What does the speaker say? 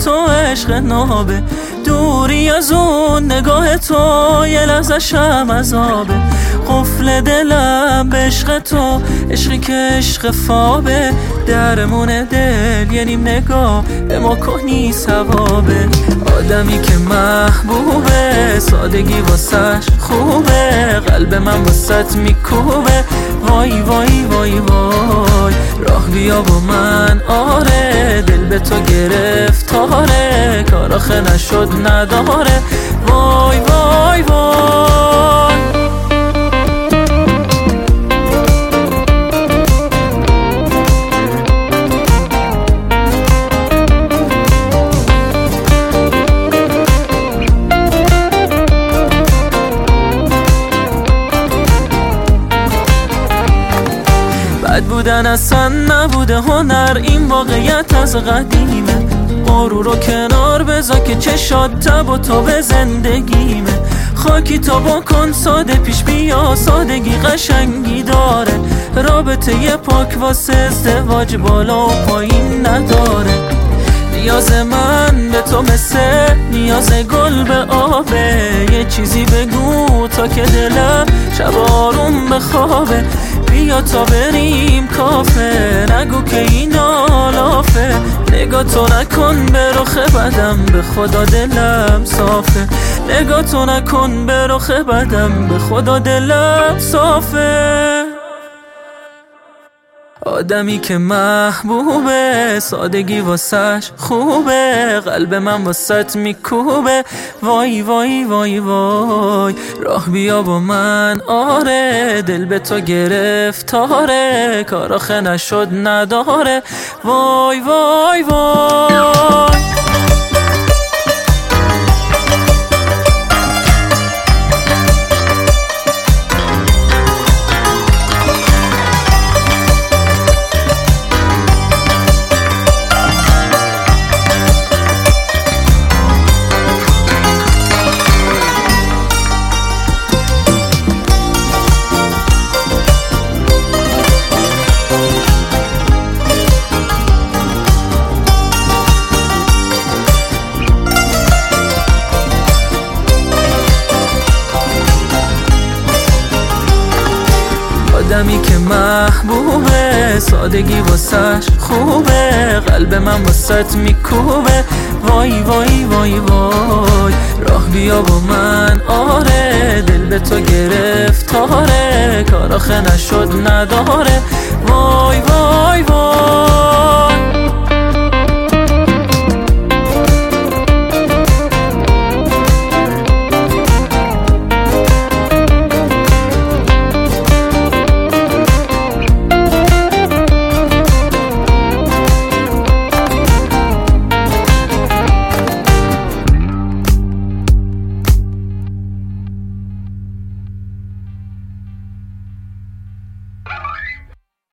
تو عشق نابه، دوری از اون نگاه تو یه لحظه شم عذابه. قفل دلم به عشق تو، عشقی که عشق فابه، درمون دل یه نیم نگاه به ما کنی ثوابه. آدمی که محبوبه، سادگی واسش خوبه، قلب من واسط میکوبه. وای وای وای وای، راه بیا با من آره، دل به تو گرفتاره، کار آخه نشد نداره. وای وای وای. بد بودن اصلا نبوده هنر، این واقعیت از قدیمه. غرور رو کنار بذار که چشات تب و تو به زندگیمه. خاکی تا بکن ساده پیش بیا، سادگی قشنگی داره. رابطه یه پاک واسه ازدواج بالا و پایین نداره. نیاز من به تو مثل نیاز گل به آبه، یه چیزی بگو تا که دلم شب آروم بخوابه. بیا تا بریم کافه، نگو که این آلافه، نگاه تو نکن به رخ بدم، به خدا دلم صافه. نگاه تو نکن به رخ بدم، به خدا دلم صافه. آدمی که محبوبه، سادگی واسش خوبه، قلب من واسط میکوبه. وای وای وای وای، راه بیا با من آره، دل به تو گرفتاره، کار آخه نشد نداره. وای وای وای. آدمی که محبوبه، سادگی واسش خوبه، قلب من واسط میکوبه. وای وای وای وای، راه بیا با من آره، دل به تو گرفتاره، کار آخه نشد نداره. وای وای وای.